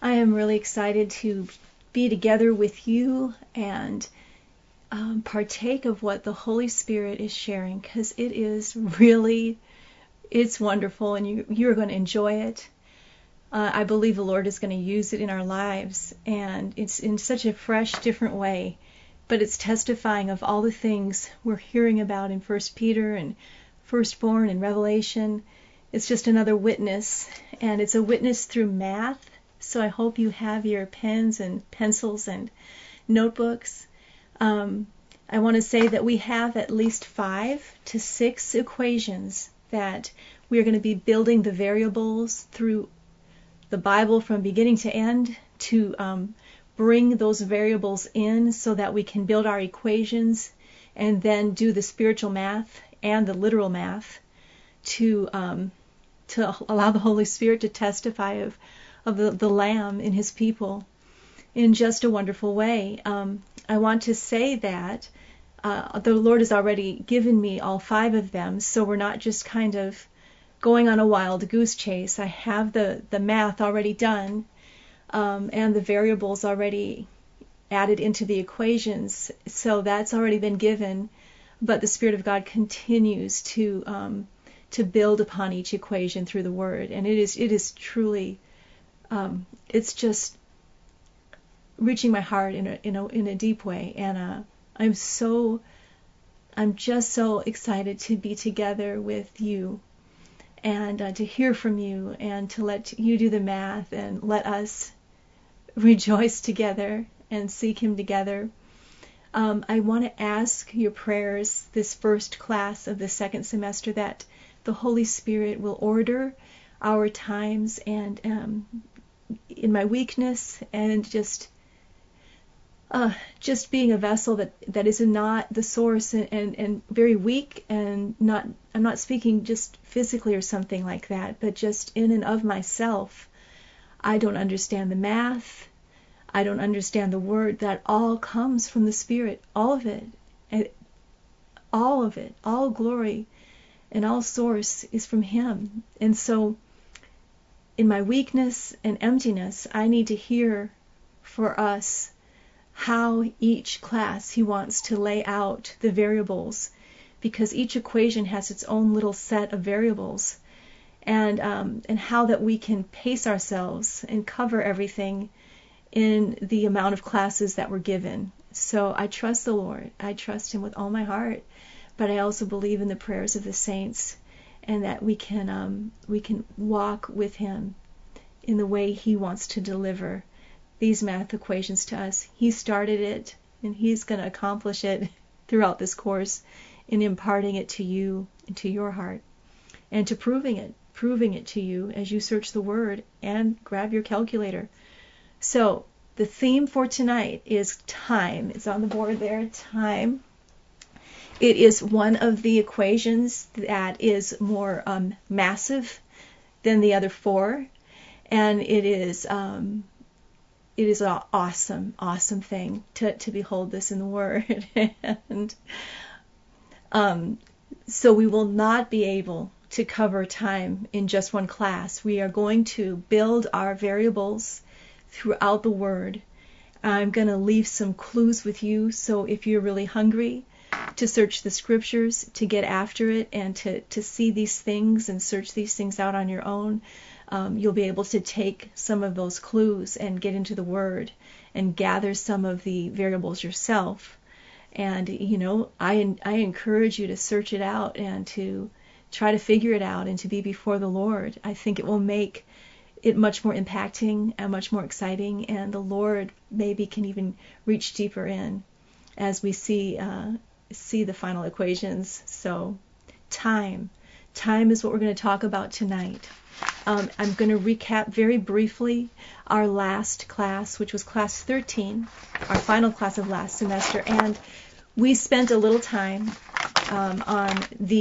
I am really excited to be together with you and partake of what the Holy Spirit is sharing, because it is really, it's wonderful, and you're going to enjoy it. I believe the Lord is going to use it in our lives, and it's in such a fresh, different way. But it's testifying of all the things we're hearing about in 1 Peter and Firstborn and Revelation. It's just another witness, and it's a witness through math. So I hope you have your pens and pencils and notebooks. I want to say that we have at least 5 to 6 equations that we are going to be building the variables through the Bible from beginning to end to bring those variables in so that we can build our equations and then do the spiritual math and the literal math to allow the Holy Spirit to testify of the Lamb in His people in just a wonderful way. I want to say that the Lord has already given me all 5 of them, so we're not just kind of going on a wild goose chase. I have the math already done, and the variables already added into the equations, so that's already been given. But the Spirit of God continues to build upon each equation through the Word, and it is truly, it's just reaching my heart in a deep way, and I'm just so excited to be together with you and to hear from you and to let you do the math and let us rejoice together and seek Him together. I want to ask your prayers this first class of the second semester that the Holy Spirit will order our times, and in my weakness and just being a vessel that is not the source and very weak, and I'm not speaking just physically or something like that, but just in and of myself. I don't understand the math. I don't understand the Word. That all comes from the Spirit, all of it, all glory and all source is from Him. And so in my weakness and emptiness, I need to hear for us how each class He wants to lay out the variables, because each equation has its own little set of variables, and how that we can pace ourselves and cover everything in the amount of classes that we're given. So I trust the Lord. I trust Him with all my heart, but I also believe in the prayers of the saints, and that we can walk with Him in the way He wants to deliver these math equations to us. He started it, and He's going to accomplish it throughout this course in imparting it to you, into your heart, and to proving it to you as you search the Word and grab your calculator. So the theme for tonight is time. It's on the board there, time. It is one of the equations that is more massive than the other 4, and it is an awesome thing to behold this in the Word. And so we will not be able to cover time in just one class. We are going to build our variables throughout the Word. I'm going to leave some clues with you, so if you're really hungry to search the Scriptures, to get after it, and to see these things and search these things out on your own, you'll be able to take some of those clues and get into the Word and gather some of the variables yourself. And, I encourage you to search it out and to try to figure it out and to be before the Lord. I think it will make it much more impacting and much more exciting, and the Lord maybe can even reach deeper in as we see the final equations. So time is what we're going to talk about tonight. I'm going to recap very briefly our last class, which was class 13, our final class of last semester, and we spent a little time on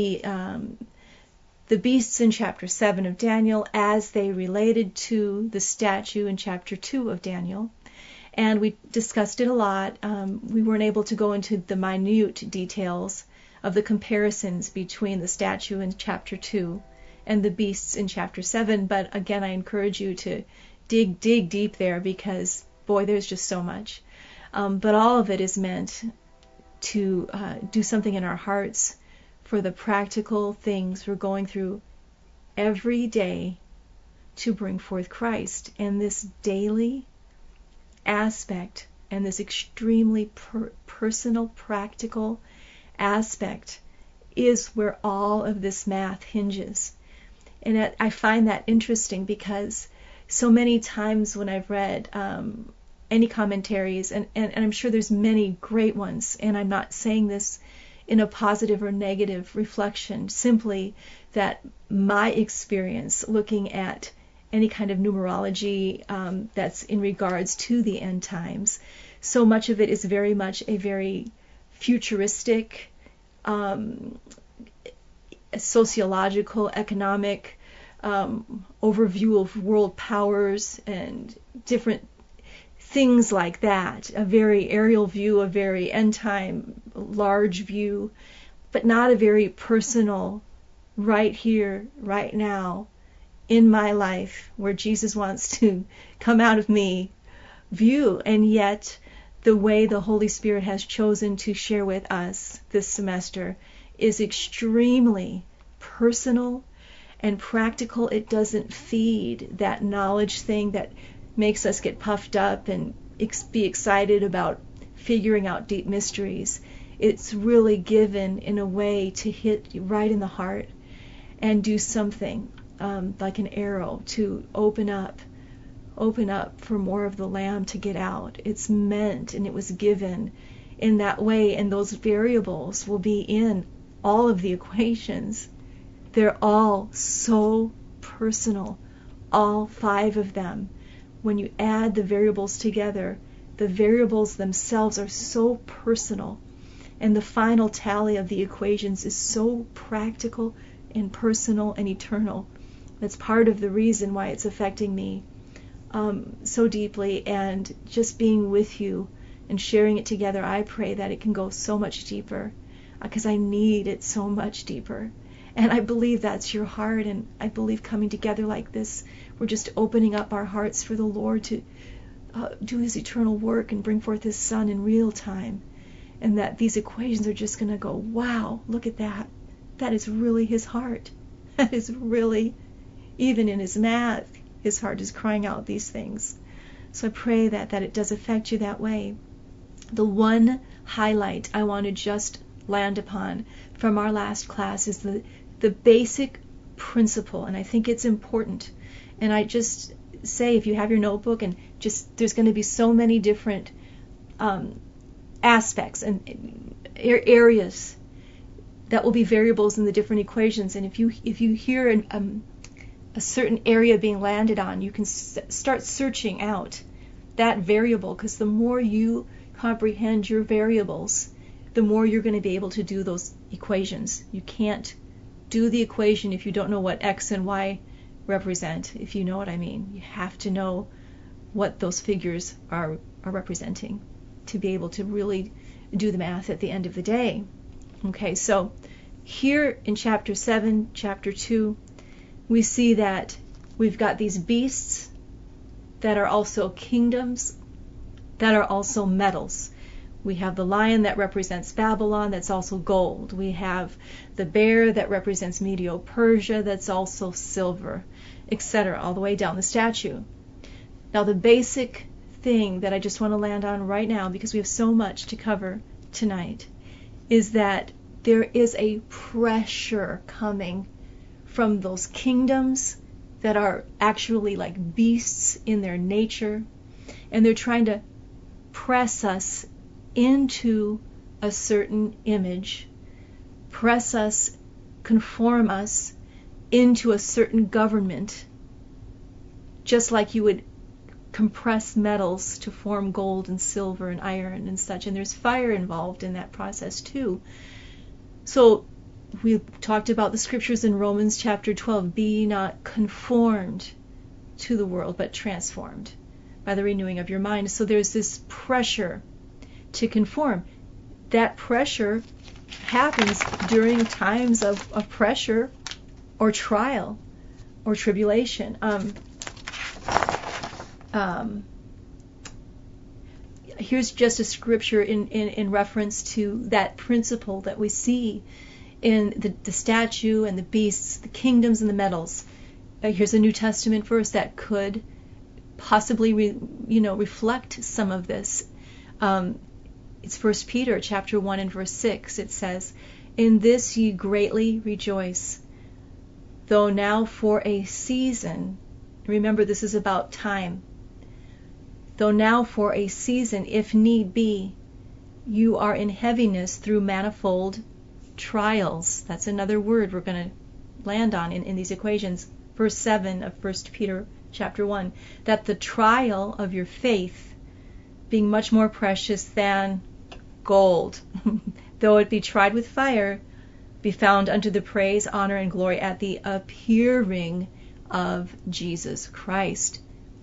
the beasts in chapter 7 of Daniel as they related to the statue in chapter 2 of Daniel. And we discussed it a lot. We weren't able to go into the minute details of the comparisons between the statue in chapter 2 and the beasts in chapter 7, but again, I encourage you to dig deep there, because boy, there's just so much. But all of it is meant to do something in our hearts for the practical things we're going through every day to bring forth Christ. And this daily aspect and this extremely personal, practical aspect is where all of this math hinges. And I find that interesting, because so many times when I've read any commentaries, and I'm sure there's many great ones, and I'm not saying this in a positive or negative reflection, simply that my experience looking at any kind of numerology that's in regards to the end times, so much of it is very much a very futuristic, sociological, economic overview of world powers and different things like that. A very aerial view, a very end time large view, but not a very personal, right here, right now, in my life, where Jesus wants to come out of me view. And yet the way the Holy Spirit has chosen to share with us this semester is extremely personal and practical. It doesn't feed that knowledge thing that makes us get puffed up and be excited about figuring out deep mysteries. It's really given in a way to hit right in the heart and do something like an arrow to open up for more of the Lamb to get out. It's meant, and it was given in that way, and those variables will be in all of the equations. They're all so personal, all 5 of them. When you add the variables together, the variables themselves are so personal, and the final tally of the equations is so practical and personal and eternal. That's part of the reason why it's affecting me so deeply, and just being with you and sharing it together, I pray that it can go so much deeper, because I need it so much deeper. And I believe that's your heart, and I believe coming together like this, we're just opening up our hearts for the Lord to do His eternal work and bring forth His Son in real time, and that these equations are just going to go, wow, look at that. That is really His heart. That is really, even in His math, His heart is crying out these things. So I pray that it does affect you that way. The one highlight I want to just land upon from our last class is the basic principle, and I think it's important. And I just say, if you have your notebook, and just there's going to be so many different aspects and areas that will be variables in the different equations. And if you hear a certain area being landed on, you can start searching out that variable, because the more you comprehend your variables, the more you're going to be able to do those equations. You can't do the equation if you don't know what X and Y represent, if you know what I mean. You have to know what those figures are representing to be able to really do the math at the end of the day. Okay, so here in chapter 7, chapter 2, we see that we've got these beasts that are also kingdoms, that are also metals. We have the lion that represents Babylon, that's also gold. We have the bear that represents Medo-Persia, that's also silver, etc., all the way down the statue. Now, the basic thing that I just want to land on right now, because we have so much to cover tonight, is that there is a pressure coming from those kingdoms that are actually like beasts in their nature, and they're trying to press us into a certain image, press us, conform us into a certain government, just like you would compress metals to form gold and silver and iron and such. And there's fire involved in that process too. So we talked about the scriptures in Romans chapter 12, be not conformed to the world, but transformed by the renewing of your mind. So there's this pressure to conform. That pressure happens during times of pressure or trial or tribulation. here's just a scripture in reference to that principle that we see in the statue and the beasts, the kingdoms and the metals. Here's a New Testament verse that could possibly reflect some of this. It's 1 Peter chapter 1 and verse 6. It says, "In this ye greatly rejoice, though now for a season," remember this is about time, "though now for a season, if need be, you are in heaviness through manifold trials." That's another word we're going to land on in these equations. Verse 7 of 1 Peter chapter 1, "that the trial of your faith, being much more precious than gold, though it be tried with fire, be found unto the praise, honor, and glory at the appearing of Jesus Christ."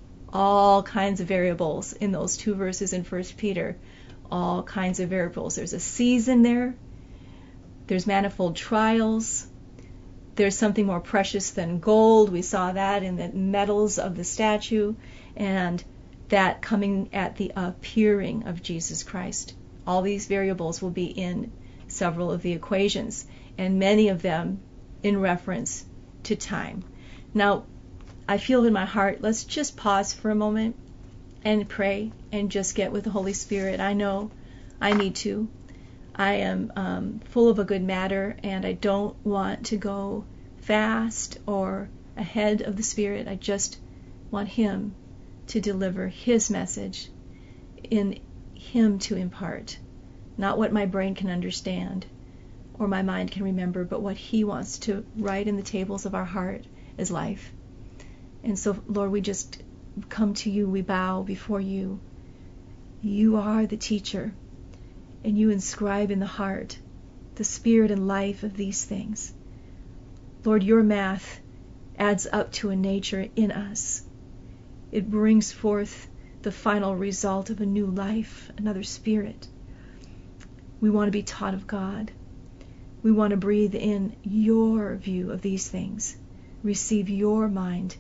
All kinds of variables in those two verses in 1 Peter. All kinds of variables. There's a season there. There's manifold trials. There's something more precious than gold. We saw that in the metals of the statue. And that coming at the appearing of Jesus Christ. All these variables will be in several of the equations, and many of them in reference to time. Now, I feel in my heart, let's just pause for a moment and pray and just get with the Holy Spirit. I know I need to. I am full of a good matter, and I don't want to go fast or ahead of the Spirit. I just want Him to deliver His message, in Him to impart. Not what my brain can understand or my mind can remember, but what He wants to write in the tables of our heart as life. And so, Lord, we just come to You. We bow before You. You are the teacher, and You inscribe in the heart the spirit and life of these things. Lord, Your math adds up to a nature in us. It brings forth the final result of a new life, another spirit. We want to be taught of God. We want to breathe in Your view of these things, receive Your mind,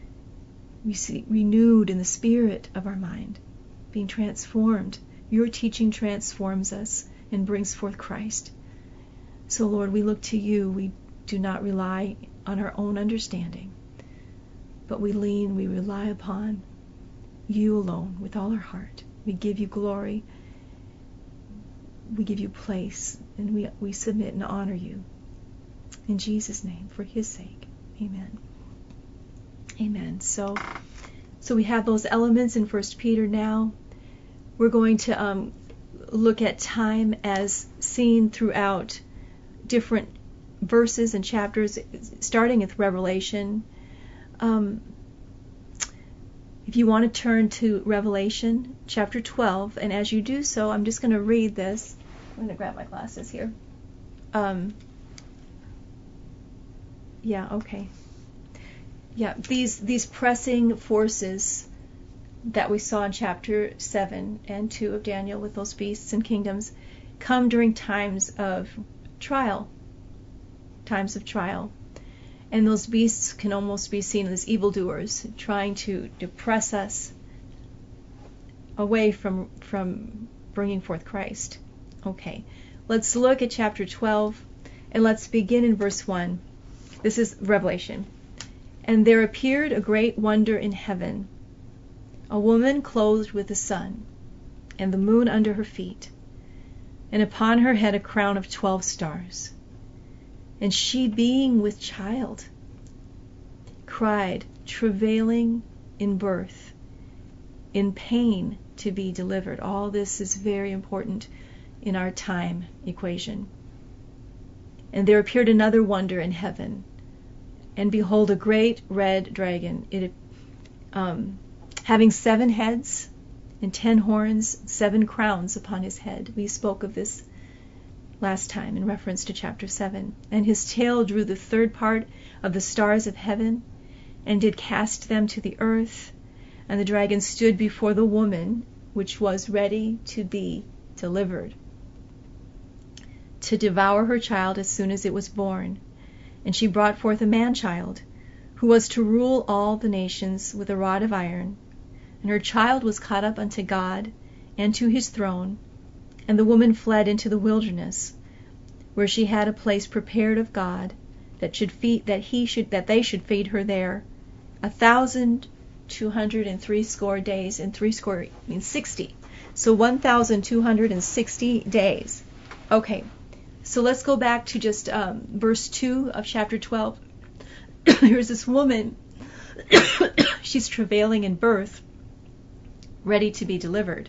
renewed in the spirit of our mind, being transformed. Your teaching transforms us and brings forth Christ. So, Lord, we look to You. We do not rely on our own understanding, but we rely upon You alone with all our heart. We give You glory. We give You place, and we submit and honor You. In Jesus' name, for His sake. Amen. Amen. So we have those elements in 1 Peter now. We're going to look at time as seen throughout different verses and chapters, starting with Revelation. If you want to turn to Revelation chapter 12, and as you do so, I'm just going to read this. I'm going to grab my glasses here. These pressing forces that we saw in chapter 7 and 2 of Daniel with those beasts and kingdoms come during times of trial. And those beasts can almost be seen as evildoers, trying to depress us away from bringing forth Christ. Okay, let's look at chapter 12, and let's begin in verse 1. This is Revelation. "And there appeared a great wonder in heaven, a woman clothed with the sun, and the moon under her feet, and upon her head a crown of 12 stars. And she, being with child, cried, travailing in birth, in pain to be delivered." All this is very important in our time equation. "And there appeared another wonder in heaven, and behold, a great red dragon, having 7 heads and 10 horns, 7 crowns upon his head." We spoke of this last time in reference to chapter 7. "And his tail drew the 3rd part of the stars of heaven, and did cast them to the earth. And the dragon stood before the woman, which was ready to be delivered, to devour her child as soon as it was born. And she brought forth a man-child, who was to rule all the nations with a rod of iron. And her child was caught up unto God and to his throne. And the woman fled into the wilderness, where she had a place prepared of God, that they should feed her there 1,260 days, and 60. So 1,260 days. Okay, so let's go back to just verse 2 of chapter 12. Here's this woman. She's travailing in birth, ready to be delivered.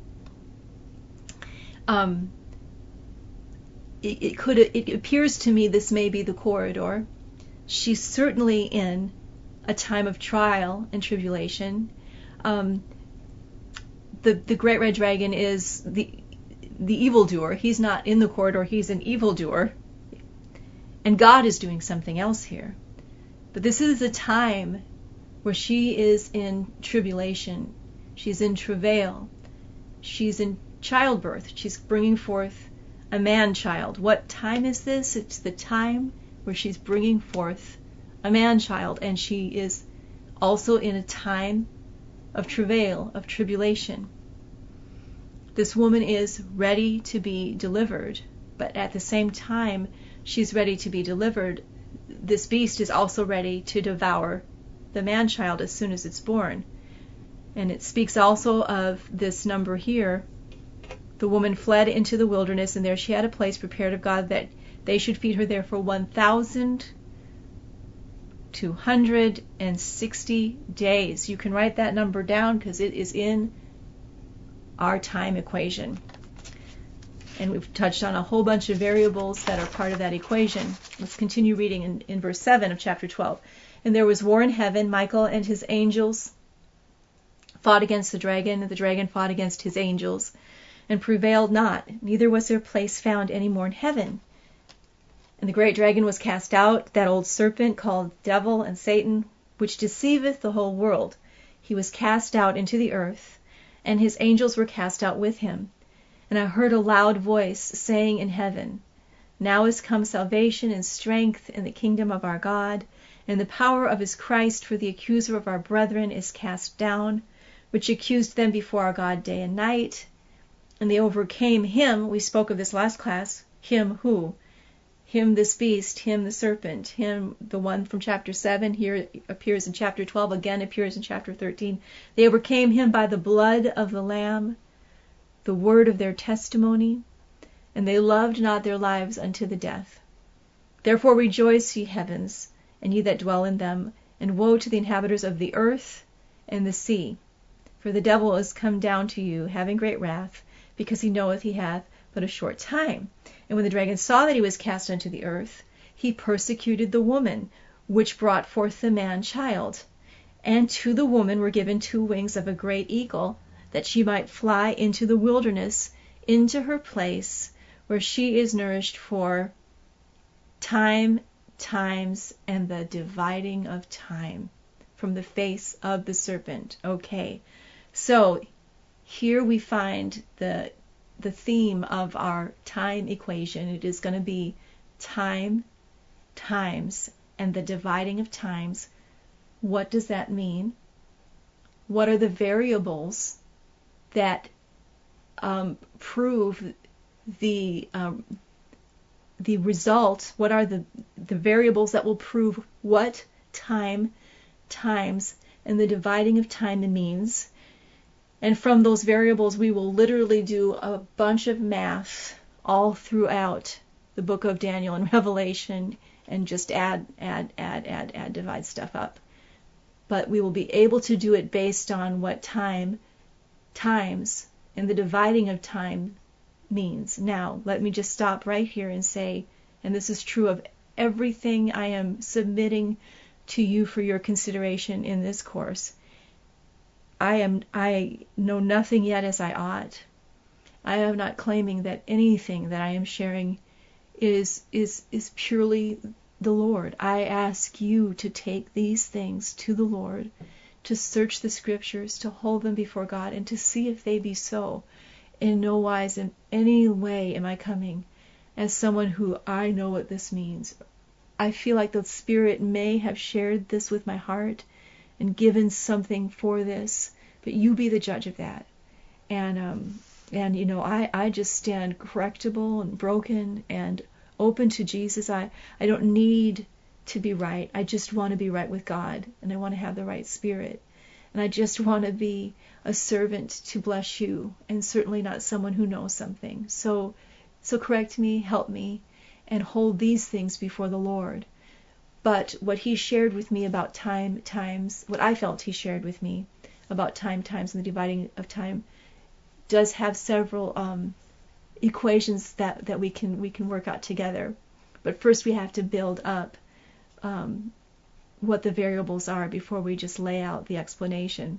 It appears to me this may be the corridor. She's certainly in a time of trial and tribulation. The great red dragon is the evildoer. He's not in the corridor, he's an evildoer. And God is doing something else here. But this is a time where she is in tribulation. She's in travail. She's in childbirth. She's bringing forth a man-child. What time is this? It's the time where she's bringing forth a man-child, and she is also in a time of travail, of tribulation. This woman is ready to be delivered, but at the same time she's ready to be delivered, this beast is also ready to devour the man-child as soon as it's born. And it speaks also of this number here. The woman fled into the wilderness, and there she had a place prepared of God, that they should feed her there for 1,260 days. You can write that number down because it is in our time equation. And we've touched on a whole bunch of variables that are part of that equation. Let's continue reading in verse 7 of chapter 12. And there was war in heaven. Michael and his angels fought against the dragon, and the dragon fought against his angels, and prevailed not, neither was their place found any more in heaven. And the great dragon was cast out, that old serpent called Devil and Satan, which deceiveth the whole world. He was cast out into the earth, and his angels were cast out with him. And I heard a loud voice saying in heaven, Now is come salvation and strength in the kingdom of our God, and the power of his Christ, for the accuser of our brethren is cast down, which accused them before our God day and night. And they overcame him. We spoke of this last class. Him who? Him, this beast, him, the serpent, him, the one from chapter 7, here appears in chapter 12, again appears in chapter 13. They overcame him by the blood of the Lamb, the word of their testimony, and they loved not their lives unto the death. Therefore rejoice, ye heavens, and ye that dwell in them, and woe to the inhabitants of the earth and the sea. For the devil is come down to you, having great wrath, because he knoweth he hath but a short time. And when the dragon saw that he was cast unto the earth, he persecuted the woman, which brought forth the man-child. And to the woman were given 2 wings of a great eagle, that she might fly into the wilderness, into her place, where she is nourished for times, and the dividing of time, from the face of the serpent. Okay, so here we find the theme of our time equation. It is going to be time, times, and the dividing of times. What does that mean? What are the variables that prove the result? What are the variables that will prove what time, times, and the dividing of time means? And from those variables, we will literally do a bunch of math all throughout the book of Daniel and Revelation, and just add, divide stuff up. But we will be able to do it based on what time, times, and the dividing of time means. Now, let me just stop right here and say, and this is true of everything I am submitting to you for your consideration in this course. I know nothing yet as I ought. I am not claiming that anything that I am sharing is purely the Lord. I ask you to take these things to the Lord, to search the scriptures, to hold them before God, and to see if they be so. In no wise, in any way, am I coming as someone who I know what this means. I feel like the Spirit may have shared this with my heart and given something for this, but you be the judge of that. And you know, I just stand correctable and broken and open to Jesus. I don't need to be right. I just want to be right with God, and I want to have the right spirit. And I just want to be a servant to bless you, and certainly not someone who knows something. So correct me, help me, and hold these things before the Lord. But what he shared with me about times, what I felt he shared with me about times, and the dividing of time, does have several equations that we can work out together. But first we have to build up what the variables are before we just lay out the explanation.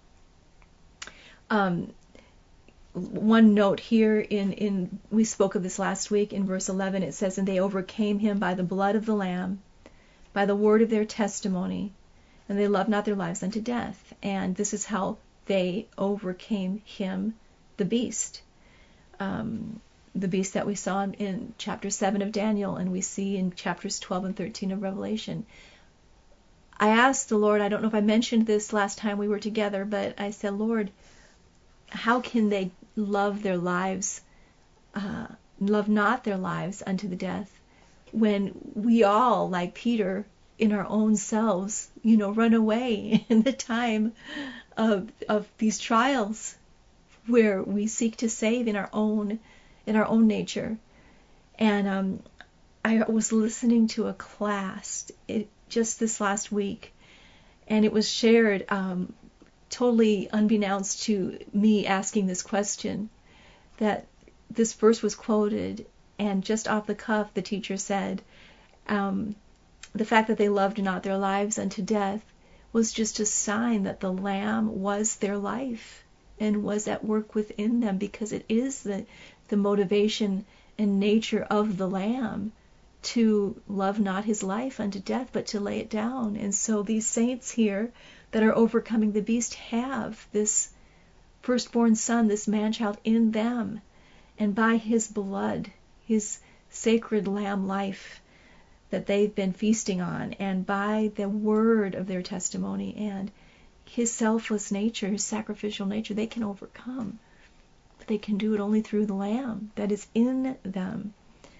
One note here, in we spoke of this last week, in verse 11 it says, "And they overcame him by the blood of the Lamb, by the word of their testimony, and they loved not their lives unto death." And this is how they overcame him, the beast. The beast that we saw in chapter 7 of Daniel, and we see in chapters 12 and 13 of Revelation. I asked the Lord, I don't know if I mentioned this last time we were together, but I said, Lord, how can they love their lives, love not their lives unto the death, when we all, like Peter, in our own selves, you know, run away in the time of these trials, where we seek to save in our own nature. And I was listening to a class just this last week, and it was shared totally unbeknownst to me asking this question, that this verse was quoted, and just off the cuff the teacher said, the fact that they loved not their lives unto death was just a sign that the Lamb was their life and was at work within them, because it is the motivation and nature of the Lamb to love not his life unto death, but to lay it down. And so these saints here that are overcoming the beast have this firstborn son, this man-child in them, and by his blood, his sacred lamb life that they've been feasting on, and by the word of their testimony and his selfless nature, his sacrificial nature, they can overcome. But they can do it only through the Lamb that is in them.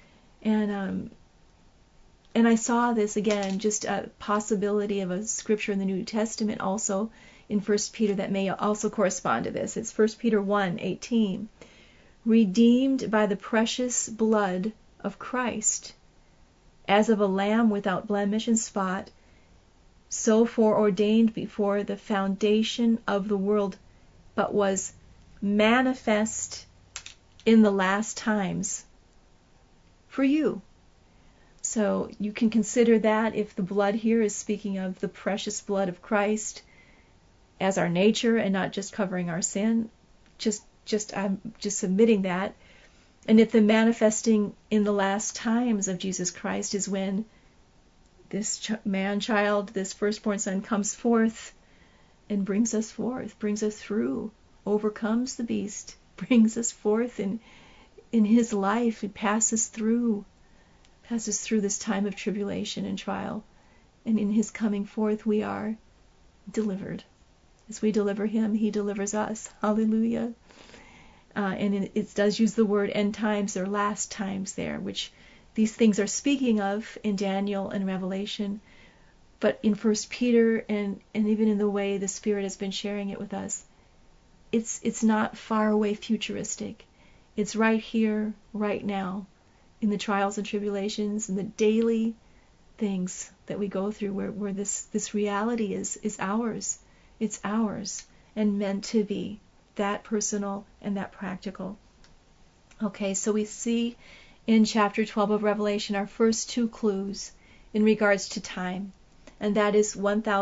And I saw this again, just a possibility of a scripture in the New Testament also in 1 Peter that may also correspond to this. It's 1 Peter 1:18. "Redeemed by the precious blood of Christ, as of a lamb without blemish and spot, so foreordained before the foundation of the world, but was manifest in the last times for you." So you can consider that, if the blood here is speaking of the precious blood of Christ as our nature and not just covering our sin, I'm just submitting that. And if the manifesting in the last times of Jesus Christ is when this man-child, this firstborn son, comes forth and brings us through, overcomes the beast, brings us forth in his life, it passes through this time of tribulation and trial, and in his coming forth we are delivered. As we deliver him, he delivers us. Hallelujah. And it does use the word end times or last times there, which these things are speaking of in Daniel and Revelation, but in 1 Peter and even in the way the Spirit has been sharing it with us, it's not far away futuristic. It's right here, right now, in the trials and tribulations and the daily things that we go through, where this reality is ours. It's ours, and meant to be that personal and that practical. Okay, so we see in chapter 12 of Revelation our first two clues in regards to time, and that is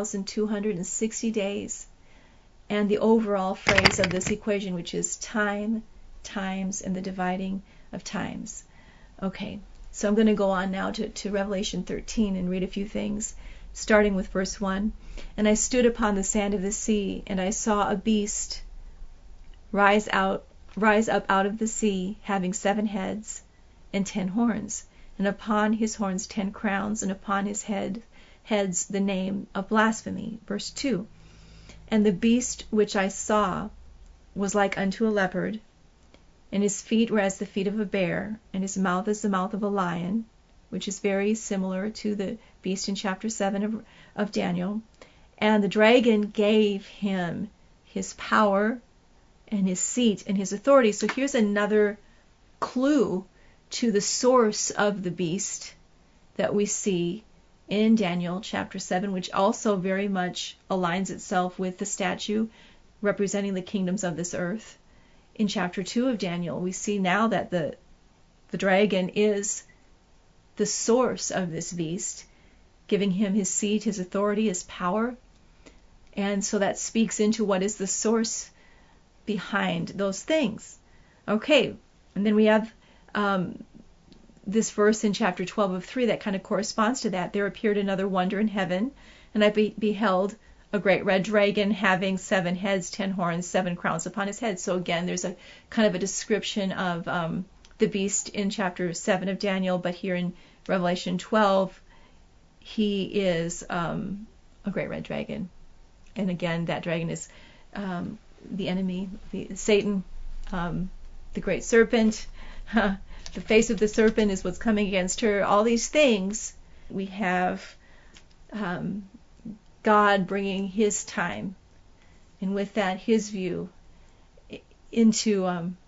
1,260 days, and the overall phrase of this equation, which is time, times, and the dividing of times. Okay, so I'm going to go on now to Revelation 13 and read a few things, starting with verse 1. "And I stood upon the sand of the sea, and I saw a beast rise up out of the sea, having 7 heads and 10 horns, and upon his horns 10 crowns, and upon his heads the name of blasphemy." Verse 2. And the beast which I saw was like unto a leopard, and his feet were as the feet of a bear, and his mouth as the mouth of a lion, which is very similar to the beast in chapter 7 of Daniel. And the dragon gave him his power and his seat and his authority. So here's another clue to the source of the beast that we see in Daniel chapter 7, which also very much aligns itself with the statue representing the kingdoms of this earth. In chapter 2 of Daniel, we see now that the dragon is the source of this beast, giving him his seat, his authority, his power. And so that speaks into what is the source behind those things. Okay, and then we have this verse in chapter 12 of 3 that kind of corresponds to that. There appeared another wonder in heaven, and I beheld a great red dragon having 7 heads, 10 horns, 7 crowns upon his head. So again, there's a kind of a description of the beast in chapter 7 of Daniel, but here in Revelation 12, he is a great red dragon. And again, that dragon is the enemy, Satan, the great serpent. The face of the serpent is what's coming against her. All these things, we have God bringing his time, and with that, his view into,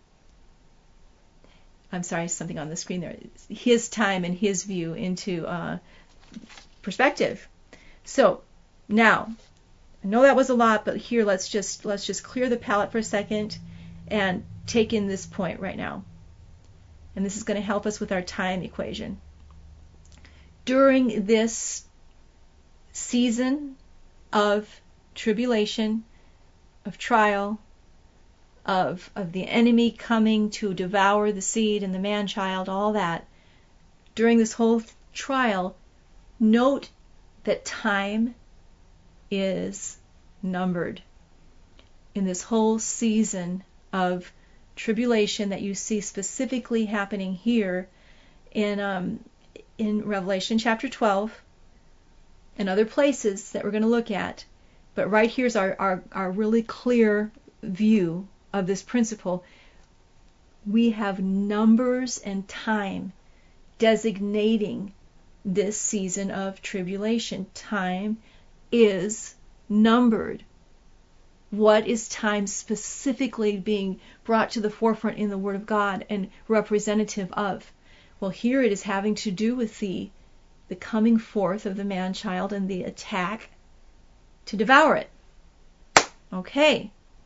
I'm sorry, something on the screen there, his time and his view into perspective. So now, I know that was a lot, but here let's just clear the palate for a second and take in this point right now. And this is going to help us with our time equation. During this season of tribulation, of trial, of the enemy coming to devour the seed and the man-child, all that, during this whole trial, note that time is numbered. In this whole season of tribulation that you see specifically happening here in Revelation chapter 12 and other places that we're going to look at, but right here's our really clear view of this principle. We have numbers and time designating this season of tribulation. Time is numbered. What is time specifically being brought to the forefront in the Word of God and representative of? Well, here it is having to do with the coming forth of the man-child and the attack to devour it. Okay.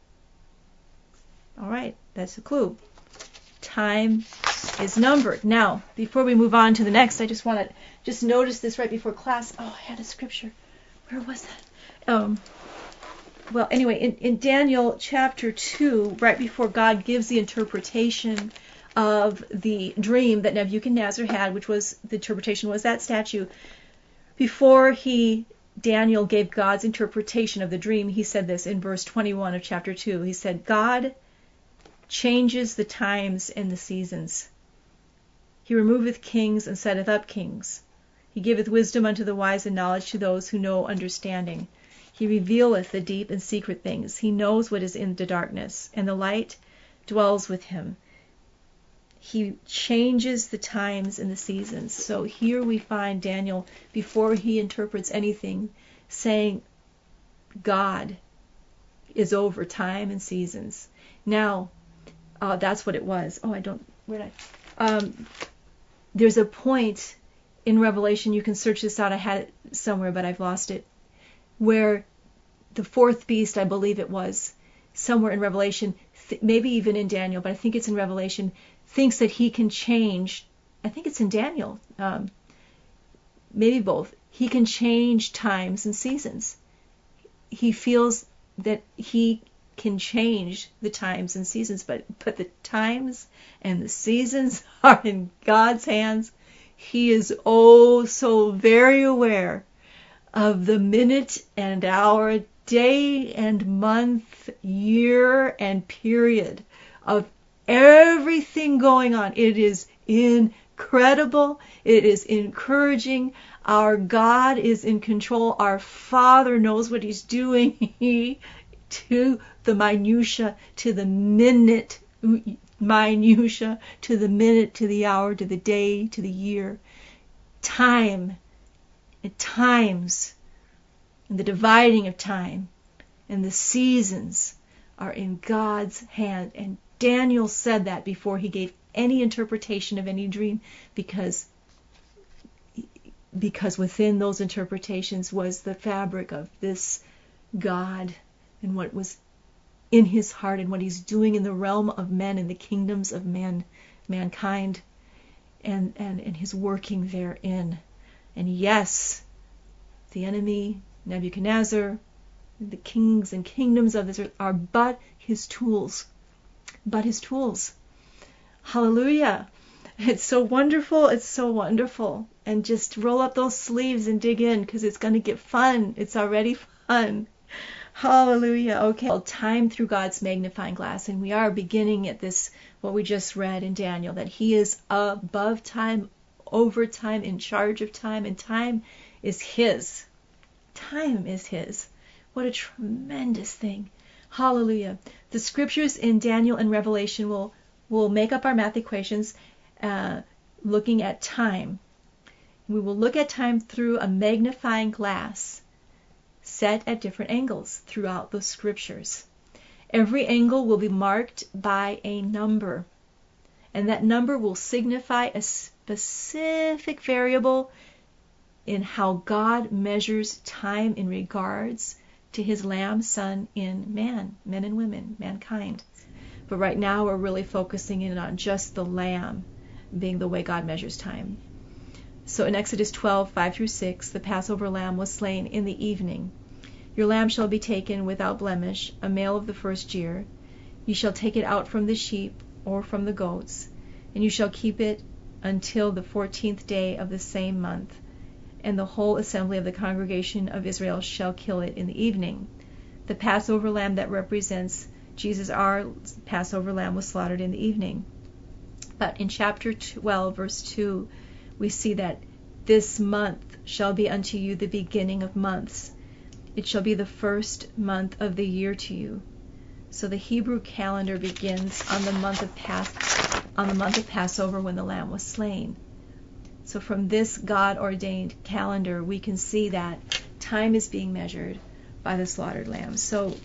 All right, that's a clue. Time is numbered. Now, before we move on to the next, I just want to notice this right before class. Oh, I had a scripture. Where was that? Well, anyway, in Daniel chapter 2, right before God gives the interpretation of the dream that Nebuchadnezzar had, which was, the interpretation was that statue, before Daniel gave God's interpretation of the dream, he said this in verse 21 of chapter 2. He said, God changes the times and the seasons. He removeth kings and setteth up kings. He giveth wisdom unto the wise and knowledge to those who know understanding. He revealeth the deep and secret things. He knows what is in the darkness, and the light dwells with him. He changes the times and the seasons. So here we find Daniel, before he interprets anything, saying God is over time and seasons. Now, that's what it was. There's a point in Revelation, you can search this out, I had it somewhere, but I've lost it, where the fourth beast, I believe it was, somewhere in Revelation, maybe even in Daniel, but I think it's in Revelation, thinks that he can change, I think it's in Daniel, maybe both, he can change times and seasons. He feels that he can change the times and seasons, but the times and the seasons are in God's hands. He is oh so very aware of the minute and hour, day and month, year and period of everything going on. It is incredible. It is encouraging. Our God is in control. Our Father knows what He's doing. He to the minutia, to the minute, minutia, to the minute, to the hour, to the day, to the year. Time, at times, and the dividing of time, and the seasons are in God's hand. And Daniel said that before he gave any interpretation of any dream, because within those interpretations was the fabric of this God and what was in his heart and what he's doing in the realm of men and the kingdoms of mankind, and his working therein. And yes, the enemy, Nebuchadnezzar, the kings and kingdoms of this earth are but his tools. But his tools. Hallelujah. It's so wonderful. It's so wonderful. And just roll up those sleeves and dig in, because it's going to get fun. It's already fun. Hallelujah. Okay. Well, time through God's magnifying glass. And we are beginning at this, what we just read in Daniel, that he is above time, over time, in charge of time, and time is his. Time is his. What a tremendous thing. Hallelujah. The scriptures in Daniel and Revelation will make up our math equations looking at time. We will look at time through a magnifying glass set at different angles throughout the scriptures. Every angle will be marked by a number, and that number will signify a specific variable in how God measures time in regards to his Lamb, Son in men and women, mankind. But right now we're really focusing in on just the Lamb being the way God measures time. So in Exodus 12:5-6, the Passover lamb was slain in the evening. Your lamb shall be taken without blemish, a male of the first year. You shall take it out from the sheep or from the goats, and you shall keep it until the 14th day of the same month. And the whole assembly of the congregation of Israel shall kill it in the evening. The Passover lamb that represents Jesus, our Passover lamb, was slaughtered in the evening. But in chapter 12, verse 2, we see that this month shall be unto you the beginning of months. It shall be the first month of the year to you. So the Hebrew calendar begins on the month of Passover, when the lamb was slain. So from this God-ordained calendar, we can see that time is being measured by the slaughtered lamb. So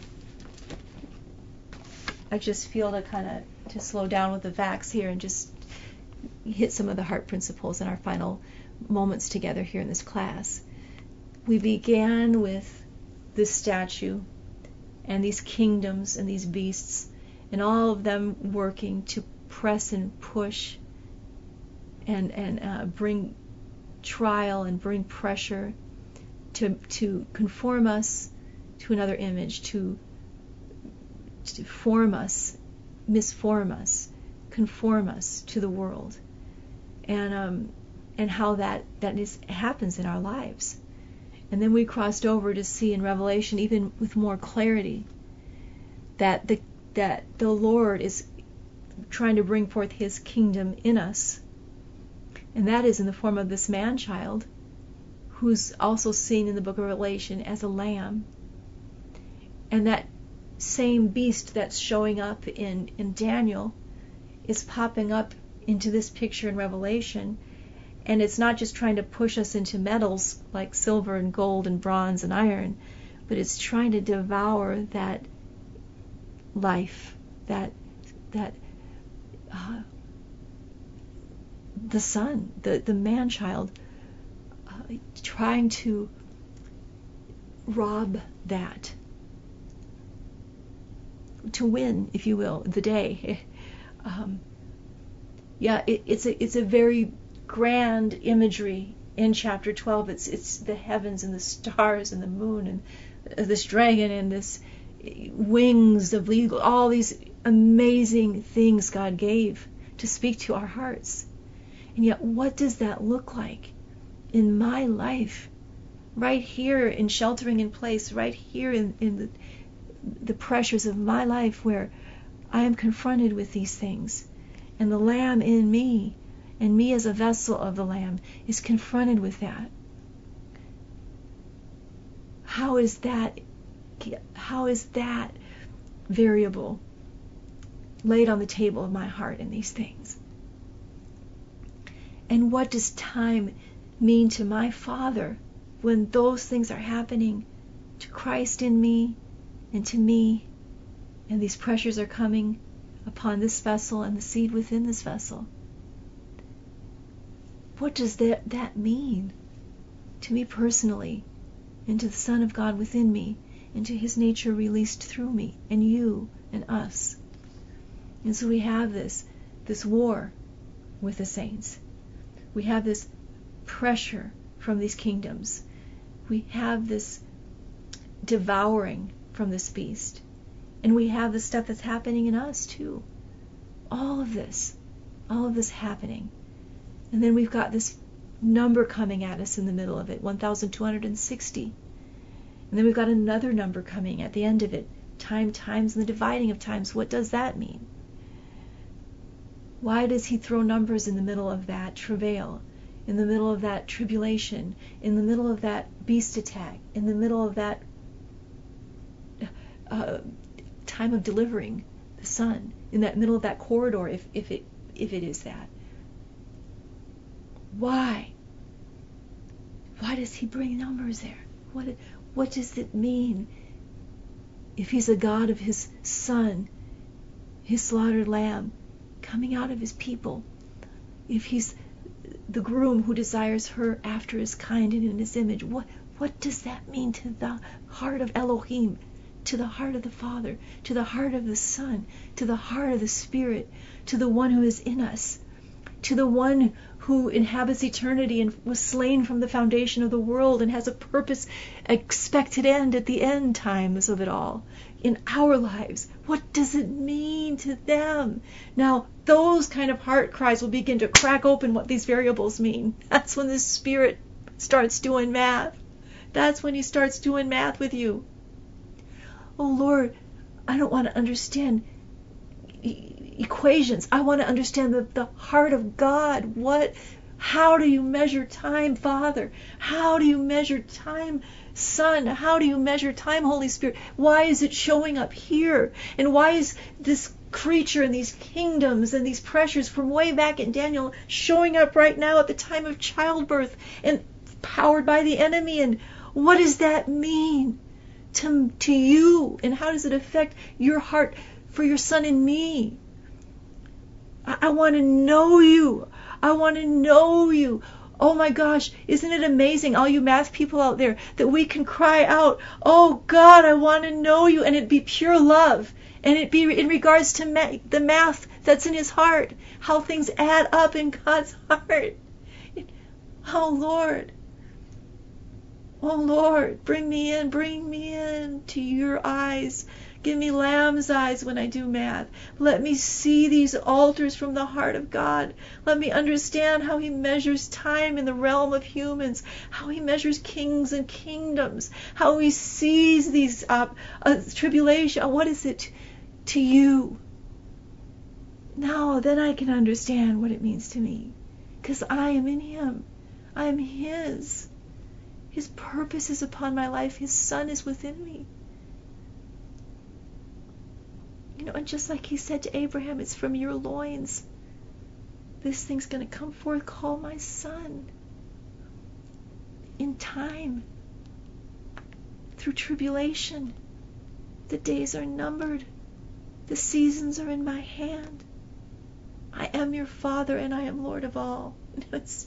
I just feel to slow down with the facts here and just hit some of the heart principles in our final moments together here in this class. We began with this statue and these kingdoms and these beasts, and all of them working to press and push and bring trial and bring pressure to conform us to another image, to form us, misform us, conform us to the world, and how that happens in our lives. And then we crossed over to see in Revelation, even with more clarity, that the Lord is trying to bring forth his kingdom in us. And that is in the form of this man-child, who's also seen in the book of Revelation as a lamb. And that same beast that's showing up in Daniel is popping up into this picture in Revelation. And it's not just trying to push us into metals like silver and gold and bronze and iron, but it's trying to devour that life, that the son, the man-child, trying to rob that, to win, if you will, the day. It's a very grand imagery in chapter 12. It's the heavens and the stars and the moon and this dragon and this wings of eagle, all these amazing things God gave to speak to our hearts. And yet, what does that look like in my life? Right here in sheltering in place, right here in the pressures of my life, where I am confronted with these things. And the Lamb in me, and me as a vessel of the Lamb, is confronted with that. How is that How is that variable laid on the table of my heart in these things? And what does time mean to my Father when those things are happening to Christ in me and to me, and these pressures are coming upon this vessel and the seed within this vessel? What does that mean to me personally, and to the Son of God within me, and to his nature released through me, and you, and us? And so we have this war with the saints. We have this pressure from these kingdoms. We have this devouring from this beast. And we have the stuff that's happening in us too. All of this happening. And then we've got this number coming at us in the middle of it, 1,260. And then we've got another number coming at the end of it, times, and the dividing of times. What does that mean? Why does he throw numbers in the middle of that travail, in the middle of that tribulation, in the middle of that beast attack, in the middle of that time of delivering the Son, in that middle of that corridor, if it is that? Why? Why does he bring numbers there? What does it mean if he's a God of his Son, his slaughtered lamb, coming out of his people? If he's the groom who desires her after his kind and in his image, what does that mean to the heart of Elohim, to the heart of the Father, to the heart of the Son, to the heart of the Spirit, to the one who is in us, to the one who inhabits eternity and was slain from the foundation of the world and has a purpose, expected end at the end times of it all in our lives? What does it mean to them? Now, those kind of heart cries will begin to crack open what these variables mean. That's when the Spirit starts doing math. That's when he starts doing math with you. Oh Lord, I don't want to understand equations. I want to understand the heart of God. How do you measure time, Father? How do you measure time, Son? How do you measure time, Holy Spirit? Why is it showing up here? And why is this creature and these kingdoms and these pressures from way back in Daniel showing up right now at the time of childbirth and powered by the enemy? And what does that mean to you? And how does it affect your heart for your Son and me? I want to know you. I want to know you. Oh my gosh, isn't it amazing, all you math people out there, that we can cry out, oh God, I want to know you, and it be pure love, and it be in regards to the math that's in his heart, how things add up in God's heart. Oh Lord, bring me in to your eyes. Give me lamb's eyes when I do math. Let me see these altars from the heart of God. Let me understand how he measures time in the realm of humans, how he measures kings and kingdoms, how he sees these tribulation. What is it to you? Now, then I can understand what it means to me, because I am in him. I am his. His purpose is upon my life. His Son is within me. And just like he said to Abraham, it's from your loins. This thing's going to come forth. Call my son. In time. Through tribulation. The days are numbered. The seasons are in my hand. I am your Father and I am Lord of all. It's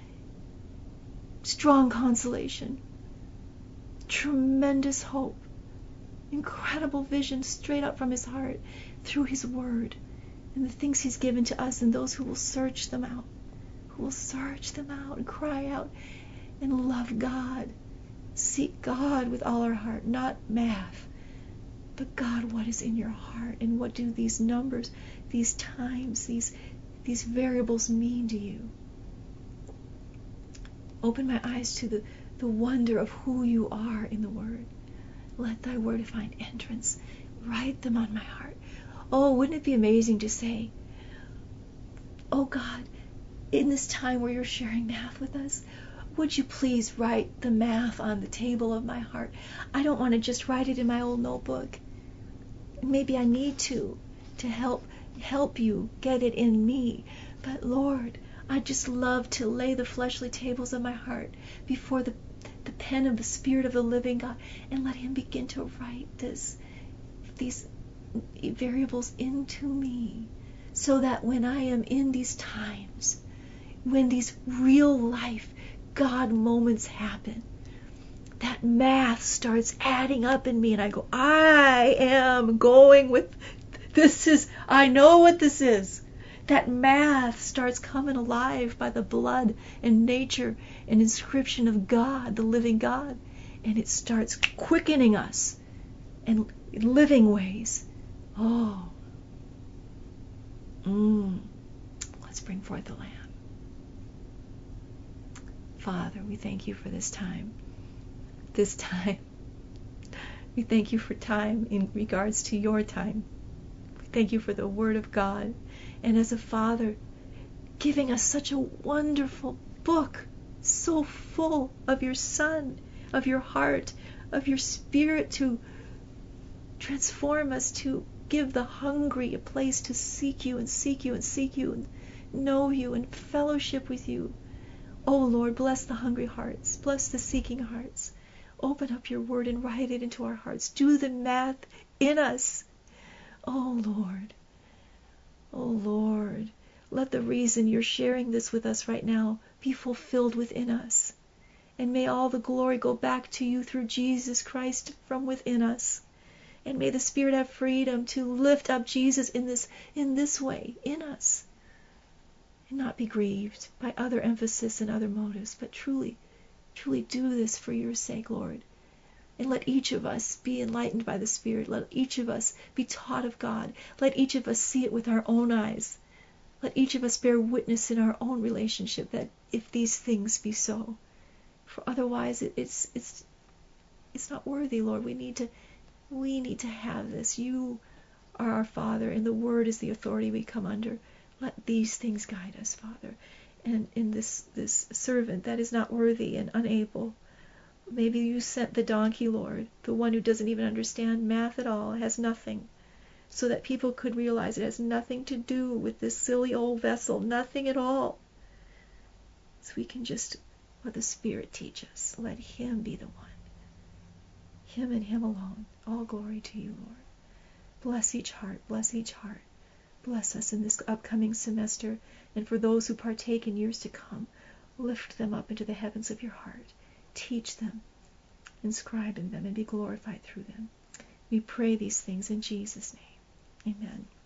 strong consolation. Tremendous hope. Incredible vision straight up from his heart through his word and the things he's given to us, and those who will search them out, and cry out and love God, seek God with all our heart, not math, but God, what is in your heart, and what do these numbers, these times, these variables mean to you? Open my eyes to the wonder of who you are in the word. Let thy word find entrance. Write them on my heart. Oh, wouldn't it be amazing to say, oh God, in this time where you're sharing math with us, would you please write the math on the table of my heart? I don't want to just write it in my old notebook. Maybe I need to help you get it in me. But Lord, I just love to lay the fleshly tables of my heart before the pen of the Spirit of the living God and let Him begin to write these variables into me, so that when I am in these times, when these real life God moments happen, that math starts adding up in me and I go, I am going with this. I know what this is. That math starts coming alive by the blood and nature and inscription of God, the living God. And it starts quickening us in living ways. Oh. Let's bring forth the Lamb. Father, we thank you for this time. This time. We thank you for time in regards to your time. We thank you for the Word of God. And as a Father, giving us such a wonderful book, so full of your Son, of your heart, of your Spirit to transform us, to give the hungry a place to seek you and seek you and seek you and know you and fellowship with you. Oh Lord, bless the hungry hearts. Bless the seeking hearts. Open up your word and write it into our hearts. Do the math in us. Oh Lord. Oh Lord. Let the reason you're sharing this with us right now be fulfilled within us. And may all the glory go back to you through Jesus Christ from within us. And may the Spirit have freedom to lift up Jesus in this way, in us. And not be grieved by other emphasis and other motives, but truly do this for your sake, Lord. And let each of us be enlightened by the Spirit. Let each of us be taught of God. Let each of us see it with our own eyes. Let each of us bear witness in our own relationship that if these things be so. For otherwise it's not worthy, Lord. We need to have this. You are our Father, and the Word is the authority we come under. Let these things guide us, Father. And in this servant that is not worthy and unable, maybe you sent the donkey, Lord, the one who doesn't even understand math at all, has nothing, so that people could realize it has nothing to do with this silly old vessel, nothing at all. So we can just let the Spirit teach us. Let Him be the one. Him and Him alone. All glory to you, Lord. Bless each heart. Bless each heart. Bless us in this upcoming semester, and for those who partake in years to come, lift them up into the heavens of your heart. Teach them, inscribe in them, and be glorified through them. We pray these things in Jesus' name. Amen.